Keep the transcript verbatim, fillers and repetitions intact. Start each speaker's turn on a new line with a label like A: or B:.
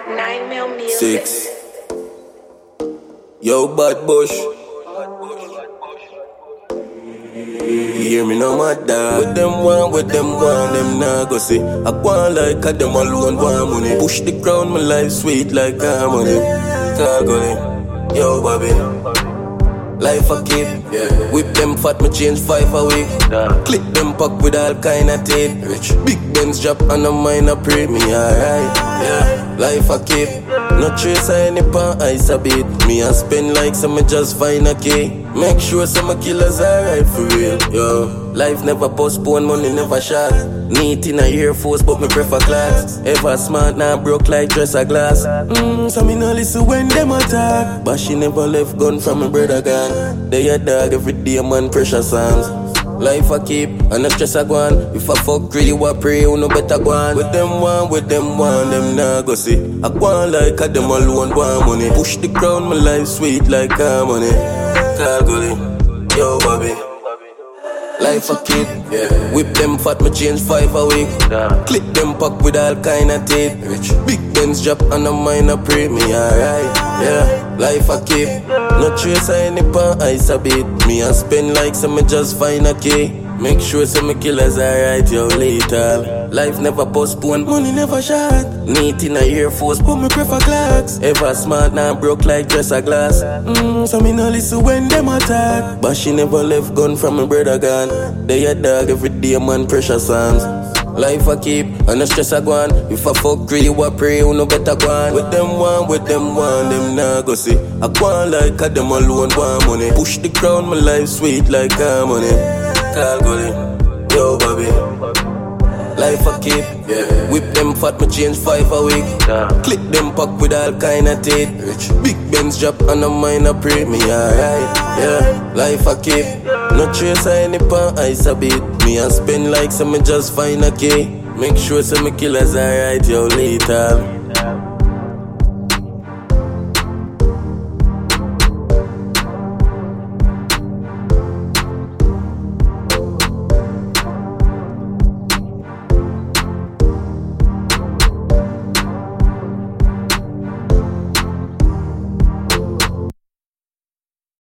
A: Nine mil music.
B: Six. Yo, bad bush. You hear me now, my dog? With them one, with them one, them nah go see. I go on like a them alone want money. Push the ground, my life sweet like harmony. Can't go there. Yo, Bobby. Life a keep, yeah. Whip them fat, me change five a week. Yeah. Click them pack with all kind of tape. Rich. Big Benz drop and a mine a pray me alright. Yeah. Life a keep, no trace of any pan ice a beat. Me a spend like some me just find a key. Make sure some my killers alright for real. Yo, life never postpone, money never shot. Neat in a Air Force, but me prefer class. Ever smart, now broke like dress a glass. Mmm, so me no listen when them attack. But she never left gun from my brother gun. They a dog every day, man, pressure songs. Life I keep, and not stress I go on. If I fuck really what pray, you no better go on. With them one, with them one, them nah go see. I go on like a them alone want money. Push the ground, my life sweet like harmony. Call Gully, yo Bobby. Life a kid, yeah. Whip them fat, me change five a week. Yeah. Click them pack with all kind of tape. Rich. Big Benz drop and a mine a pray me alright. Yeah, life a keep, no trace of any pan ice a beat. Me a spend like some me just find a key. Make sure some me killers alright, yo lethal. Life never postpone, money never shot. Neat in a Air Force, but me prefer clocks. Ever smart, now broke like dress a glass. Mmm, so me no listen when them attack. But she never left gun from my brother gun. They a dog every day, man, pressure songs. Life I keep, and no stress I go on. If I fuck really what pray, you no better go on. With them one, with them one, them nah go see. I go on like a them alone want money. Push the ground, my life sweet like harmony. Call Gully, yo Bobby. Life I keep, yeah. Whip them fat, me change five a week. Yeah. Click them pack with all kind of tape. Rich. Big Benz drop and a mine a pray me alright. Yeah, life I keep, no trace of any pan ice a beat. Me a spend like some me just find a key. Make sure some me killers alright, yo lethal.